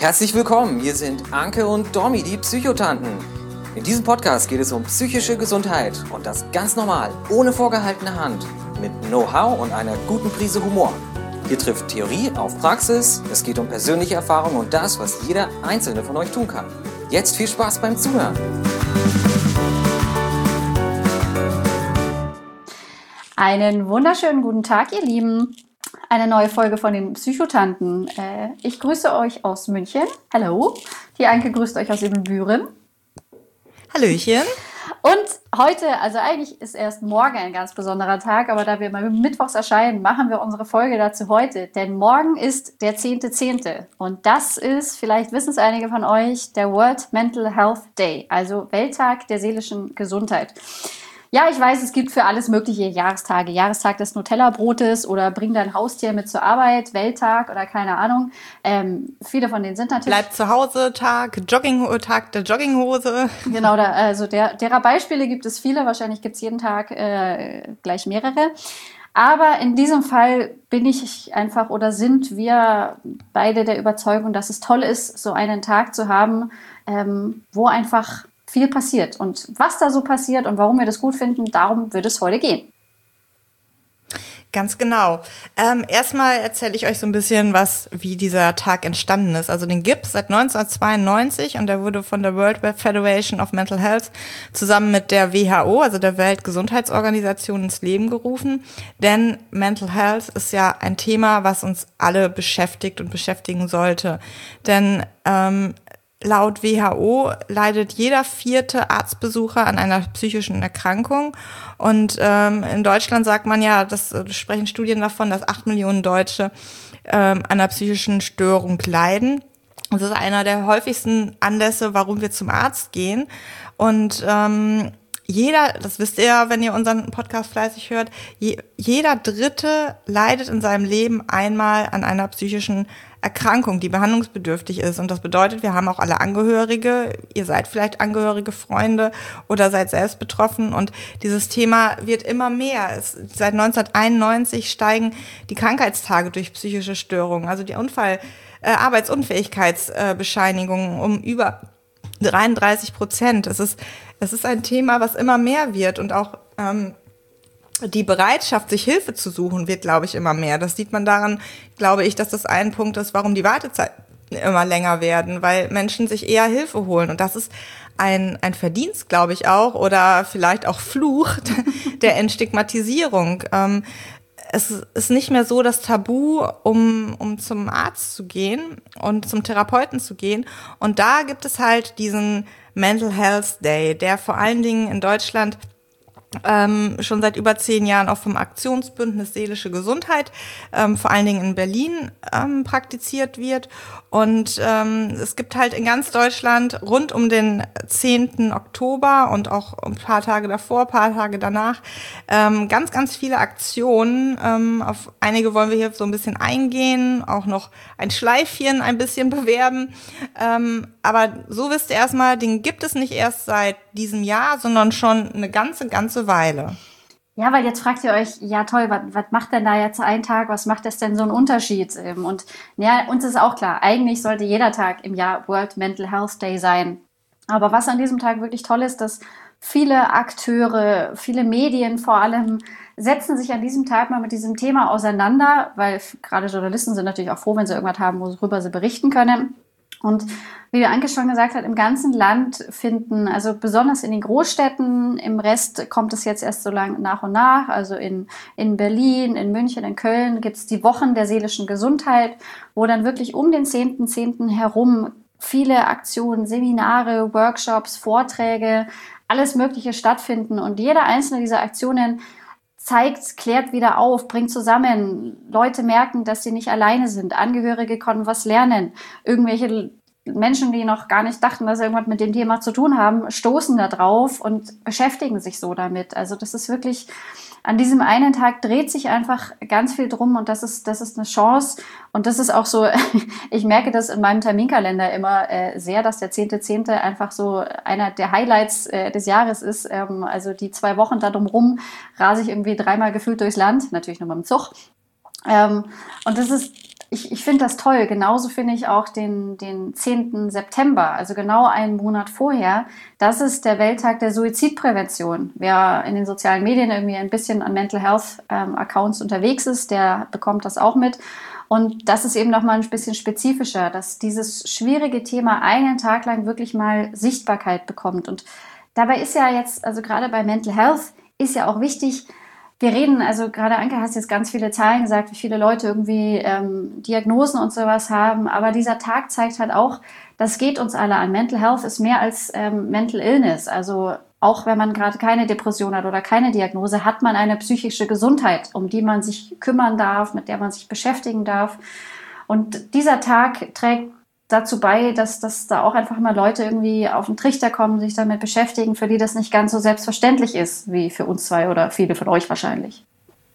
Herzlich willkommen, hier sind Anke und Domi, die Psychotanten. In diesem Podcast geht es um psychische Gesundheit und das ganz normal, ohne vorgehaltene Hand, mit Know-how und einer guten Prise Humor. Hier trifft Theorie auf Praxis, es geht um persönliche Erfahrungen und das, was jeder Einzelne von euch tun kann. Jetzt viel Spaß beim Zuhören. Einen wunderschönen guten Tag, ihr Lieben. Eine neue Folge von den Psychotanten. Ich grüße euch aus München. Hallo. Die Anke grüßt euch aus Ibbenbüren. Hallöchen. Und heute, also eigentlich ist erst morgen ein ganz besonderer Tag, aber da wir mal mittwochs erscheinen, machen wir unsere Folge dazu heute. Denn morgen ist der 10.10. Und das ist, vielleicht wissen es einige von euch, der World Mental Health Day, also Welttag der seelischen Gesundheit. Ja, ich weiß, es gibt für alles mögliche Jahrestage. Jahrestag des Nutella-Brotes oder bring dein Haustier mit zur Arbeit, Welttag oder keine Ahnung. Viele von denen sind natürlich... Bleib zu Hause Tag, Tag der Jogginghose. Genau, derer Beispiele gibt es viele. Wahrscheinlich gibt es jeden Tag gleich mehrere. Aber in diesem Fall bin ich einfach oder sind wir beide der Überzeugung, dass es toll ist, so einen Tag zu haben, wo einfach viel passiert. Und was da so passiert und warum wir das gut finden, darum wird es heute gehen. Ganz genau. Erstmal erzähle ich euch so ein bisschen wie dieser Tag entstanden ist. Also den gibt es seit 1992 und der wurde von der World Federation of Mental Health zusammen mit der WHO, also der Weltgesundheitsorganisation, ins Leben gerufen. Denn Mental Health ist ja ein Thema, was uns alle beschäftigt und beschäftigen sollte. Denn laut WHO leidet jeder 4. Arztbesucher an einer psychischen Erkrankung. Und in Deutschland sagt man ja, das sprechen Studien davon, dass 8 Millionen Deutsche an einer psychischen Störung leiden. Das ist einer der häufigsten Anlässe, warum wir zum Arzt gehen. Und jeder, das wisst ihr ja, wenn ihr unseren Podcast fleißig hört, jeder Dritte leidet in seinem Leben einmal an einer psychischen Erkrankung, die behandlungsbedürftig ist. Und das bedeutet, wir haben auch alle Angehörige, ihr seid vielleicht Angehörige, Freunde oder seid selbst betroffen. Und dieses Thema wird immer mehr. Seit 1991 steigen die Krankheitstage durch psychische Störungen, also die Arbeitsunfähigkeitsbescheinigungen um über 33%. Es ist ein Thema, was immer mehr wird und auch die Bereitschaft, sich Hilfe zu suchen, wird, glaube ich, immer mehr. Das sieht man daran, glaube ich, dass das ein Punkt ist, warum die Wartezeiten immer länger werden, weil Menschen sich eher Hilfe holen. Und das ist ein Verdienst, glaube ich auch, oder vielleicht auch Fluch der Entstigmatisierung. Es ist nicht mehr so das Tabu, um zum Arzt zu gehen und zum Therapeuten zu gehen. Und da gibt es halt diesen Mental Health Day, der vor allen Dingen in Deutschland schon seit über 10 Jahren auch vom Aktionsbündnis Seelische Gesundheit, vor allen Dingen in Berlin, praktiziert wird. Und es gibt halt in ganz Deutschland rund um den 10. Oktober und auch ein paar Tage davor, ein paar Tage danach, ganz, ganz viele Aktionen. Auf einige wollen wir hier so ein bisschen eingehen, auch noch ein Schleifchen ein bisschen bewerben. Aber so wisst ihr erstmal, den gibt es nicht erst seit diesem Jahr, sondern schon eine ganze Weile. Ja, weil jetzt fragt ihr euch, ja toll, was macht denn da jetzt ein Tag, was macht das denn so einen Unterschied? Und ja, uns ist auch klar, eigentlich sollte jeder Tag im Jahr World Mental Health Day sein. Aber was an diesem Tag wirklich toll ist, dass viele Akteure, viele Medien vor allem setzen sich an diesem Tag mal mit diesem Thema auseinander, weil gerade Journalisten sind natürlich auch froh, wenn sie irgendwas haben, worüber sie berichten können. Und wie der Anke schon gesagt hat, im ganzen Land finden, also besonders in den Großstädten, im Rest kommt es jetzt erst so lang nach und nach, also in Berlin, in München, in Köln gibt es die Wochen der seelischen Gesundheit, wo dann wirklich um den 10.10. herum viele Aktionen, Seminare, Workshops, Vorträge, alles Mögliche stattfinden. Und jede einzelne dieser Aktionen zeigt, klärt wieder auf, bringt zusammen. Leute merken, dass sie nicht alleine sind. Angehörige konnten was lernen. Irgendwelche Menschen, die noch gar nicht dachten, dass sie irgendwas mit dem Thema zu tun haben, stoßen da drauf und beschäftigen sich so damit. Also das ist wirklich, an diesem einen Tag dreht sich einfach ganz viel drum und das ist eine Chance. Und das ist auch so, ich merke das in meinem Terminkalender immer sehr, dass der 10.10. einfach so einer der Highlights des Jahres ist. Also die 2 Wochen da drumherum rase ich irgendwie 3-mal gefühlt durchs Land, natürlich nur mit dem Zug. Und das ist ich finde das toll. Genauso finde ich auch den 10. September, also genau einen Monat vorher. Das ist der Welttag der Suizidprävention. Wer in den sozialen Medien irgendwie ein bisschen an Mental Health Accounts unterwegs ist, der bekommt das auch mit. Und das ist eben nochmal ein bisschen spezifischer, dass dieses schwierige Thema einen Tag lang wirklich mal Sichtbarkeit bekommt. Und dabei ist ja jetzt, also gerade bei Mental Health, ist ja auch wichtig, wir reden, also gerade Anke, hast jetzt ganz viele Zahlen gesagt, wie viele Leute irgendwie Diagnosen und sowas haben. Aber dieser Tag zeigt halt auch, das geht uns alle an. Mental Health ist mehr als Mental Illness. Also auch wenn man gerade keine Depression hat oder keine Diagnose, hat man eine psychische Gesundheit, um die man sich kümmern darf, mit der man sich beschäftigen darf. Und dieser Tag trägt dazu bei, dass da auch einfach mal Leute irgendwie auf den Trichter kommen, sich damit beschäftigen, für die das nicht ganz so selbstverständlich ist, wie für uns zwei oder viele von euch wahrscheinlich.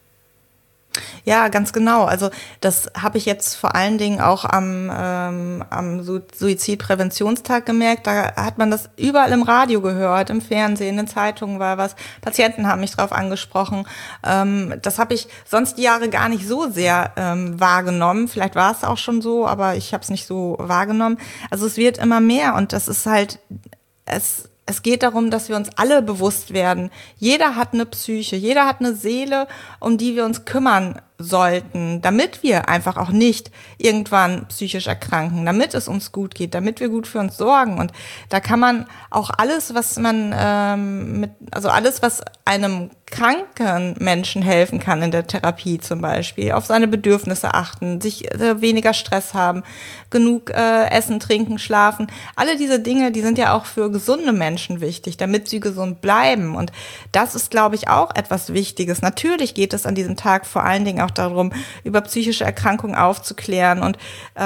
Ja, ganz genau. Also das habe ich jetzt vor allen Dingen auch am Suizidpräventionstag gemerkt. Da hat man das überall im Radio gehört, im Fernsehen, in den Zeitungen war was. Patienten haben mich drauf angesprochen. Das habe ich sonst die Jahre gar nicht so sehr wahrgenommen. Vielleicht war es auch schon so, aber ich habe es nicht so wahrgenommen. Also es wird immer mehr und das ist halt, es geht darum, dass wir uns alle bewusst werden. Jeder hat eine Psyche, jeder hat eine Seele, um die wir uns kümmern sollten, damit wir einfach auch nicht irgendwann psychisch erkranken, damit es uns gut geht, damit wir gut für uns sorgen. Und da kann man auch alles, was man alles, was einem kranken Menschen helfen kann in der Therapie zum Beispiel, auf seine Bedürfnisse achten, sich weniger Stress haben, genug essen, trinken, schlafen. Alle diese Dinge, die sind ja auch für gesunde Menschen wichtig, damit sie gesund bleiben. Und das ist, glaube ich, auch etwas Wichtiges. Natürlich geht es an diesem Tag vor allen Dingen auch darum, über psychische Erkrankungen aufzuklären und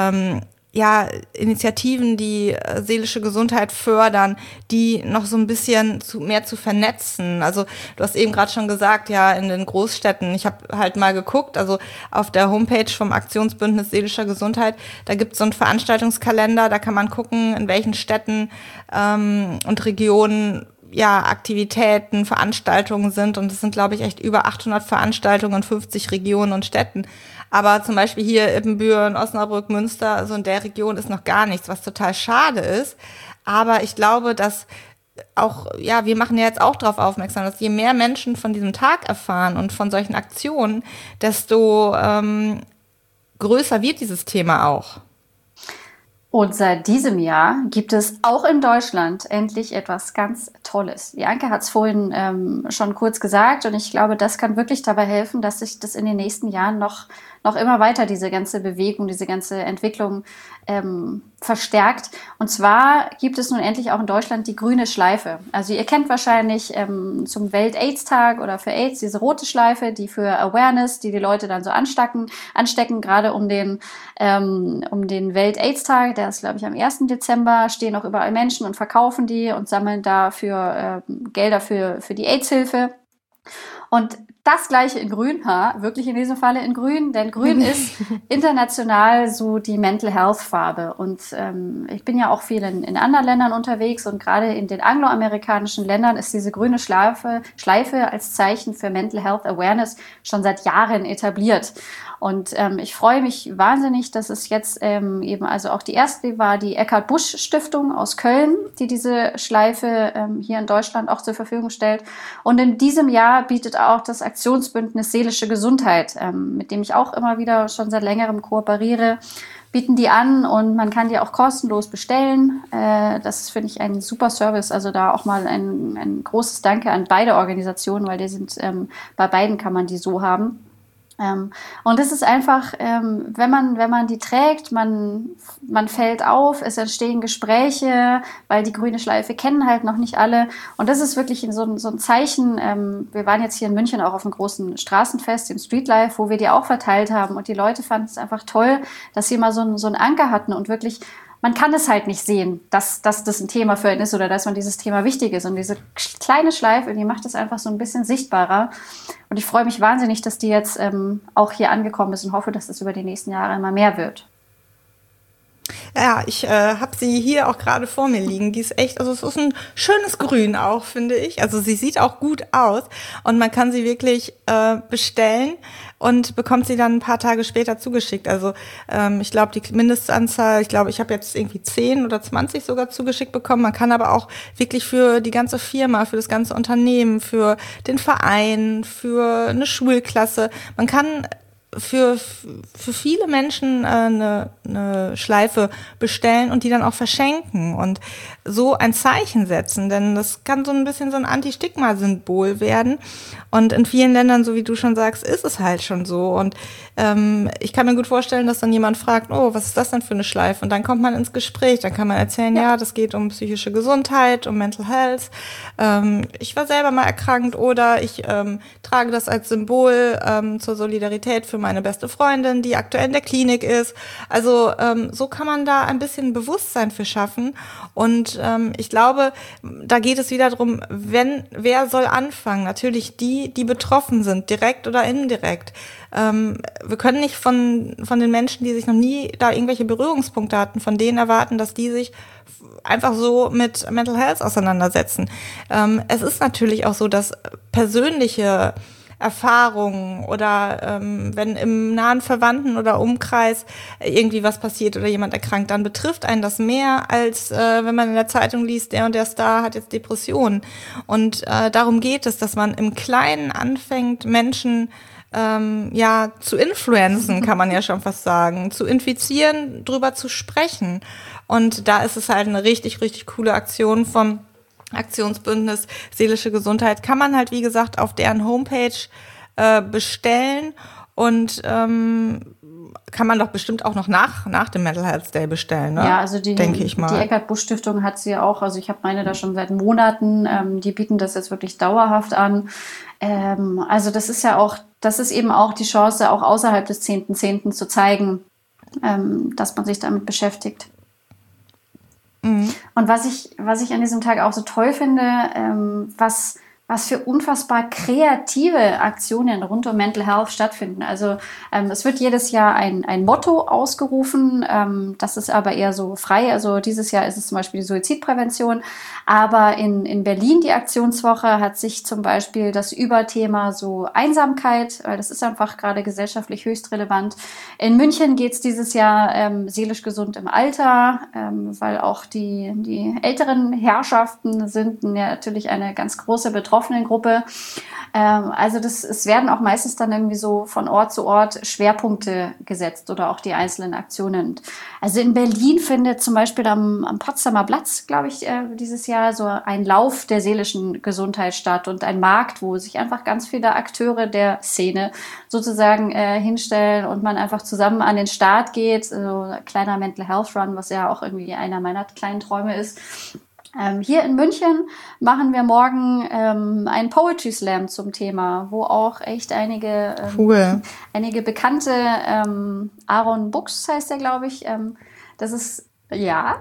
Initiativen, die seelische Gesundheit fördern, die noch so ein bisschen mehr zu vernetzen. Also du hast eben gerade schon gesagt, ja, in den Großstädten, ich habe halt mal geguckt, also auf der Homepage vom Aktionsbündnis seelischer Gesundheit, da gibt es so einen Veranstaltungskalender, da kann man gucken, in welchen Städten und Regionen Aktivitäten, Veranstaltungen sind und es sind, glaube ich, echt über 800 Veranstaltungen in 50 Regionen und Städten. Aber zum Beispiel hier Ibbenbüren, Osnabrück, Münster, also in der Region ist noch gar nichts, was total schade ist. Aber ich glaube, dass auch, wir machen ja jetzt auch darauf aufmerksam, dass je mehr Menschen von diesem Tag erfahren und von solchen Aktionen, desto größer wird dieses Thema auch. Und seit diesem Jahr gibt es auch in Deutschland endlich etwas ganz Tolles. Die Anke hat es vorhin schon kurz gesagt und ich glaube, das kann wirklich dabei helfen, dass sich das in den nächsten Jahren noch immer weiter diese ganze Bewegung, diese ganze Entwicklung verstärkt. Und zwar gibt es nun endlich auch in Deutschland die grüne Schleife. Also ihr kennt wahrscheinlich zum Welt-AIDS-Tag oder für AIDS diese rote Schleife, die für Awareness, die Leute dann so anstecken, gerade um den Welt-AIDS-Tag, der ist, glaube ich, am 1. Dezember, stehen auch überall Menschen und verkaufen die und sammeln dafür Gelder für die AIDS-Hilfe. Und das Gleiche in Grün, wirklich in diesem Falle in Grün, denn Grün ist international so die Mental Health Farbe. Und ich bin ja auch viel in anderen Ländern unterwegs und gerade in den angloamerikanischen Ländern ist diese grüne Schleife als Zeichen für Mental Health Awareness schon seit Jahren etabliert. Und ich freue mich wahnsinnig, dass es jetzt eben also auch die erste war die Eckhard Busch Stiftung aus Köln, die diese Schleife hier in Deutschland auch zur Verfügung stellt. Und in diesem Jahr bietet auch das Aktionsbündnis Seelische Gesundheit, mit dem ich auch immer wieder schon seit längerem kooperiere, bieten die an und man kann die auch kostenlos bestellen. Das finde ich ein super Service. Also da auch mal ein großes Danke an beide Organisationen, weil die sind bei beiden kann man die so haben. Und es ist einfach, wenn man die trägt, man fällt auf, es entstehen Gespräche, weil die grüne Schleife kennen halt noch nicht alle. Und das ist wirklich so ein Zeichen. Wir waren jetzt hier in München auch auf einem großen Straßenfest, im Streetlife, wo wir die auch verteilt haben. Und die Leute fanden es einfach toll, dass sie mal so einen Anker hatten und wirklich, man kann es halt nicht sehen, dass das ein Thema für ihn ist oder dass man dieses Thema wichtig ist. Und diese kleine Schleife, die macht es einfach so ein bisschen sichtbarer. Und ich freue mich wahnsinnig, dass die jetzt auch hier angekommen ist und hoffe, dass das über die nächsten Jahre immer mehr wird. Ja, ich habe sie hier auch gerade vor mir liegen. Die ist echt, also es ist ein schönes Grün auch, finde ich. Also sie sieht auch gut aus und man kann sie wirklich bestellen und bekommt sie dann ein paar Tage später zugeschickt. Also ich glaube, die Mindestanzahl, ich glaube, ich habe jetzt irgendwie 10 oder 20 sogar zugeschickt bekommen. Man kann aber auch wirklich für die ganze Firma, für das ganze Unternehmen, für den Verein, für eine Schulklasse, man kann für viele Menschen eine Schleife bestellen und die dann auch verschenken und so ein Zeichen setzen, denn das kann so ein bisschen so ein Anti-Stigma-Symbol werden und in vielen Ländern, so wie du schon sagst, ist es halt schon so und ich kann mir gut vorstellen, dass dann jemand fragt, oh, was ist das denn für eine Schleife? Und dann kommt man ins Gespräch, dann kann man erzählen, ja, das geht um psychische Gesundheit, um Mental Health, ich war selber mal erkrankt oder ich trage das als Symbol zur Solidarität für meine beste Freundin, die aktuell in der Klinik ist. Also so kann man da ein bisschen Bewusstsein für schaffen. Und ich glaube, da geht es wieder darum, wer soll anfangen? Natürlich die betroffen sind, direkt oder indirekt. Wir können nicht von den Menschen, die sich noch nie da irgendwelche Berührungspunkte hatten, von denen erwarten, dass die sich einfach so mit Mental Health auseinandersetzen. Es ist natürlich auch so, dass persönliche Erfahrungen oder wenn im nahen Verwandten oder Umkreis irgendwie was passiert oder jemand erkrankt, dann betrifft einen das mehr, als wenn man in der Zeitung liest, der und der Star hat jetzt Depressionen. Und darum geht es, dass man im Kleinen anfängt, Menschen zu influenzen, kann man ja schon fast sagen, zu infizieren, drüber zu sprechen. Und da ist es halt eine richtig, richtig coole Aktion vom Aktionsbündnis Seelische Gesundheit. Kann man halt, wie gesagt, auf deren Homepage bestellen und kann man doch bestimmt auch noch nach dem Mental Health Day bestellen, ne? Ja, also denke ich mal. Die Eckart-Busch-Stiftung hat sie auch, also ich habe meine da schon seit Monaten, die bieten das jetzt wirklich dauerhaft an. Also das ist eben auch die Chance, auch außerhalb des 10.10. zu zeigen, dass man sich damit beschäftigt. Mhm. Und was ich an diesem Tag auch so toll finde, was für unfassbar kreative Aktionen rund um Mental Health stattfinden. Also es wird jedes Jahr ein Motto ausgerufen, das ist aber eher so frei. Also dieses Jahr ist es zum Beispiel die Suizidprävention. Aber in Berlin, die Aktionswoche, hat sich zum Beispiel das Überthema so Einsamkeit, weil das ist einfach gerade gesellschaftlich höchst relevant. In München geht es dieses Jahr seelisch gesund im Alter, weil auch die älteren Herrschaften sind ja natürlich eine ganz große Betroffenengruppe. Also es werden auch meistens dann irgendwie so von Ort zu Ort Schwerpunkte gesetzt oder auch die einzelnen Aktionen. Also in Berlin findet zum Beispiel am Potsdamer Platz, glaube ich, dieses Jahr so ein Lauf der seelischen Gesundheit statt und ein Markt, wo sich einfach ganz viele Akteure der Szene sozusagen hinstellen und man einfach zusammen an den Start geht. So ein kleiner Mental Health Run, was ja auch irgendwie einer meiner kleinen Träume ist. Hier in München machen wir morgen einen Poetry Slam zum Thema, wo auch echt einige bekannte, Aaron Buchs heißt der, glaube ich, das ist, ja.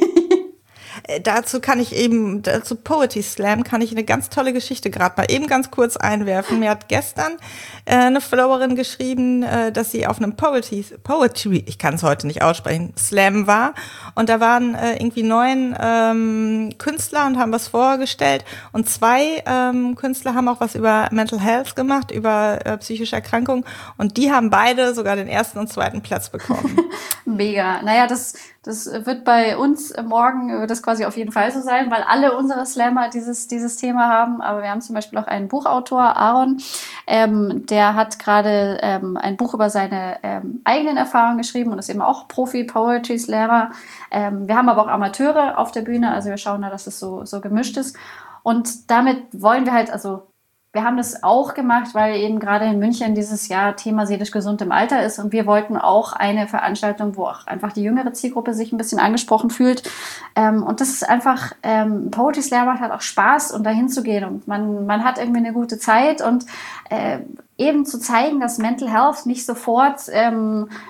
Dazu Poetry Slam kann ich eine ganz tolle Geschichte gerade mal eben ganz kurz einwerfen. Mir hat gestern eine Followerin geschrieben, dass sie auf einem Poetry, ich kann es heute nicht aussprechen, Slam war. Und da waren irgendwie 9 Künstler und haben was vorgestellt. Und 2 Künstler haben auch was über Mental Health gemacht, über psychische Erkrankungen. Und die haben beide sogar den 1. und 2. Platz bekommen. Mega. Naja, das wird bei uns morgen, wird das quasi auf jeden Fall so sein, weil alle unsere Slammer dieses Thema haben. Aber wir haben zum Beispiel auch einen Buchautor, Aaron, der hat gerade ein Buch über seine eigenen Erfahrungen geschrieben und ist eben auch Profi-Poetry-Slammer. Wir haben aber auch Amateure auf der Bühne, also wir schauen da, dass es so gemischt ist. Und damit wollen wir halt, also wir haben das auch gemacht, weil eben gerade in München dieses Jahr Thema seelisch gesund im Alter ist und wir wollten auch eine Veranstaltung, wo auch einfach die jüngere Zielgruppe sich ein bisschen angesprochen fühlt. Und das ist einfach, Poetry Slam macht halt auch Spaß, und dahin zu gehen und man hat irgendwie eine gute Zeit und eben zu zeigen, dass Mental Health nicht sofort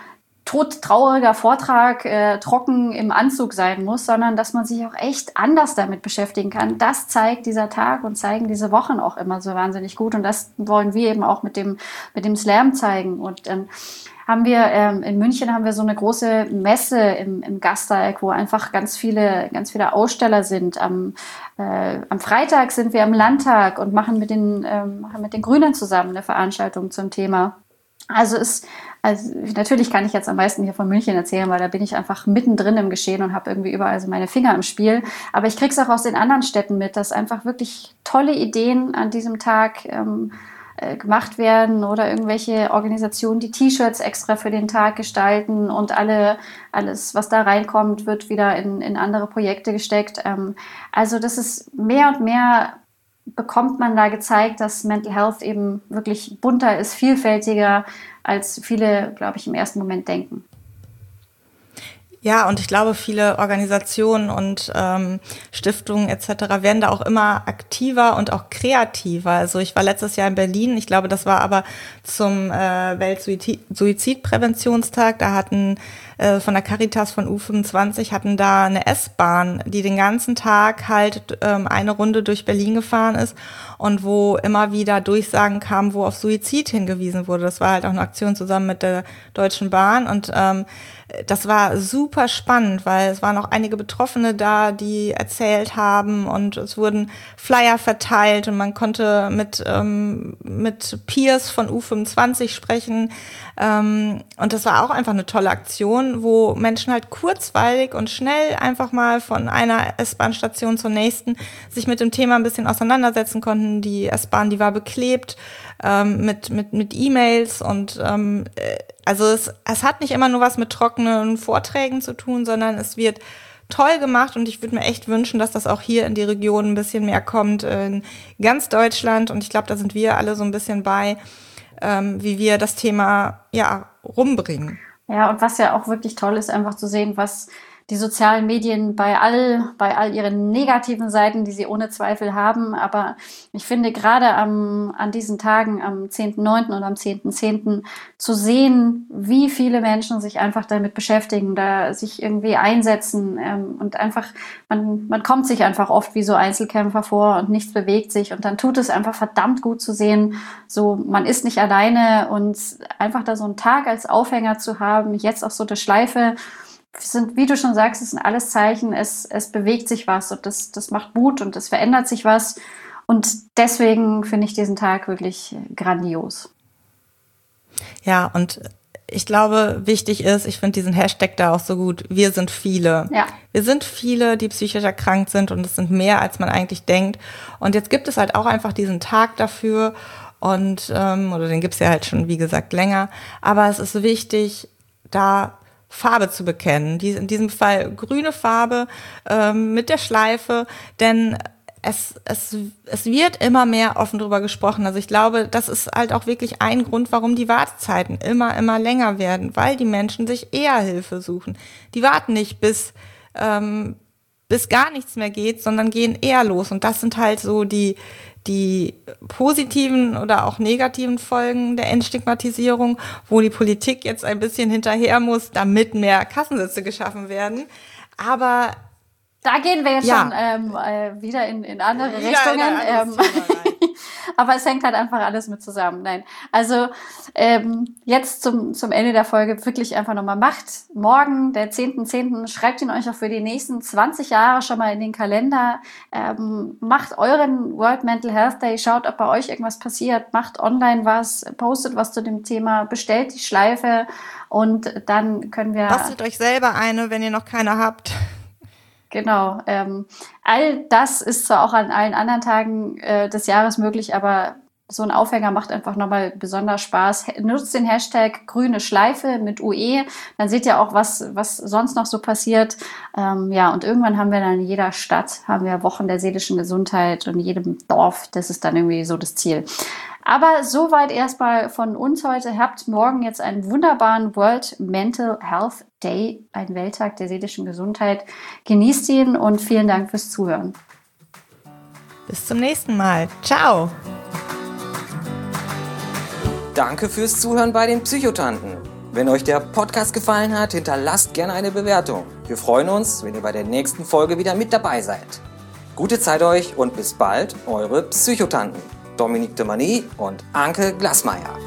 todtrauriger Vortrag trocken im Anzug sein muss, sondern dass man sich auch echt anders damit beschäftigen kann. Das zeigt dieser Tag und zeigen diese Wochen auch immer so wahnsinnig gut. Und das wollen wir eben auch mit dem Slam zeigen. Und dann haben wir in München haben wir so eine große Messe im Gasteig, wo einfach ganz viele Aussteller sind. Am Freitag sind wir im Landtag und machen mit den Grünen zusammen eine Veranstaltung zum Thema. Also natürlich kann ich jetzt am meisten hier von München erzählen, weil da bin ich einfach mittendrin im Geschehen und habe irgendwie überall so meine Finger im Spiel. Aber ich krieg's auch aus den anderen Städten mit, dass einfach wirklich tolle Ideen an diesem Tag gemacht werden oder irgendwelche Organisationen, die T-Shirts extra für den Tag gestalten und alles, was da reinkommt, wird wieder in andere Projekte gesteckt. Also das ist mehr und mehr bekommt man da gezeigt, dass Mental Health eben wirklich bunter ist, vielfältiger, als viele, glaube ich, im ersten Moment denken. Ja, und ich glaube, viele Organisationen und Stiftungen etc. werden da auch immer aktiver und auch kreativer. Also ich war letztes Jahr in Berlin, ich glaube, das war aber zum Weltsuizidpräventionstag. Da hatten von der Caritas von U25 hatten da eine S-Bahn, die den ganzen Tag halt eine Runde durch Berlin gefahren ist und wo immer wieder Durchsagen kamen, wo auf Suizid hingewiesen wurde. Das war halt auch eine Aktion zusammen mit der Deutschen Bahn und das war super spannend, weil es waren auch einige Betroffene da, die erzählt haben und es wurden Flyer verteilt und man konnte mit Peers von U25 sprechen. Und das war auch einfach eine tolle Aktion, wo Menschen halt kurzweilig und schnell einfach mal von einer S-Bahn-Station zur nächsten sich mit dem Thema ein bisschen auseinandersetzen konnten. Die S-Bahn, die war beklebt mit E-Mails und also es hat nicht immer nur was mit trockenen Vorträgen zu tun, sondern es wird toll gemacht und ich würde mir echt wünschen, dass das auch hier in die Region ein bisschen mehr kommt, in ganz Deutschland und ich glaube, da sind wir alle so ein bisschen bei, wie wir das Thema rumbringen. Ja, und was ja auch wirklich toll ist, einfach zu sehen, was die sozialen Medien bei all ihren negativen Seiten, die sie ohne Zweifel haben. Aber ich finde gerade an diesen Tagen, am 10.9. und am 10.10. zu sehen, wie viele Menschen sich einfach damit beschäftigen, da sich irgendwie einsetzen und einfach, man kommt sich einfach oft wie so Einzelkämpfer vor und nichts bewegt sich und dann tut es einfach verdammt gut zu sehen, so man ist nicht alleine und einfach da so einen Tag als Aufhänger zu haben, jetzt auch so eine Schleife, sind, wie du schon sagst, es sind alles Zeichen, es bewegt sich was und das macht Mut und es verändert sich was. Und deswegen finde ich diesen Tag wirklich grandios. Ja, und ich glaube, wichtig ist, ich finde diesen Hashtag da auch so gut, wir sind viele. Ja. Wir sind viele, die psychisch erkrankt sind und es sind mehr, als man eigentlich denkt. Und jetzt gibt es halt auch einfach diesen Tag dafür und oder den gibt es ja halt schon, wie gesagt, länger. Aber es ist wichtig, da Farbe zu bekennen, in diesem Fall grüne Farbe mit der Schleife, denn es wird immer mehr offen drüber gesprochen. Also ich glaube, das ist halt auch wirklich ein Grund, warum die Wartezeiten immer länger werden, weil die Menschen sich eher Hilfe suchen. Die warten nicht bis gar nichts mehr geht, sondern gehen eher los. Und das sind halt so die positiven oder auch negativen Folgen der Entstigmatisierung, wo die Politik jetzt ein bisschen hinterher muss, damit mehr Kassensitze geschaffen werden. Aber da gehen wir jetzt schon wieder in andere Richtungen. Aber es hängt halt einfach alles mit zusammen. Nein, also jetzt zum Ende der Folge wirklich einfach nochmal macht morgen, der 10.10., schreibt ihn euch auch für die nächsten 20 Jahre schon mal in den Kalender. Macht euren World Mental Health Day, schaut, ob bei euch irgendwas passiert, macht online was, postet was zu dem Thema, bestellt die Schleife und dann können wir... Bastelt euch selber eine, wenn ihr noch keine habt. Genau. All das ist zwar auch an allen anderen Tagen des Jahres möglich, aber so ein Aufhänger macht einfach nochmal besonders Spaß. Nutzt den Hashtag grüne Schleife mit UE, dann seht ihr auch, was sonst noch so passiert. Und irgendwann haben wir dann in jeder Stadt haben wir Wochen der seelischen Gesundheit und in jedem Dorf, das ist dann irgendwie so das Ziel. Aber soweit erstmal von uns heute. Habt morgen jetzt einen wunderbaren World Mental Health Day, ein Welttag der seelischen Gesundheit. Genießt ihn und vielen Dank fürs Zuhören. Bis zum nächsten Mal. Ciao. Danke fürs Zuhören bei den Psychotanten. Wenn euch der Podcast gefallen hat, hinterlasst gerne eine Bewertung. Wir freuen uns, wenn ihr bei der nächsten Folge wieder mit dabei seid. Gute Zeit euch und bis bald, eure Psychotanten Dominique de Mani und Anke Glasmeier.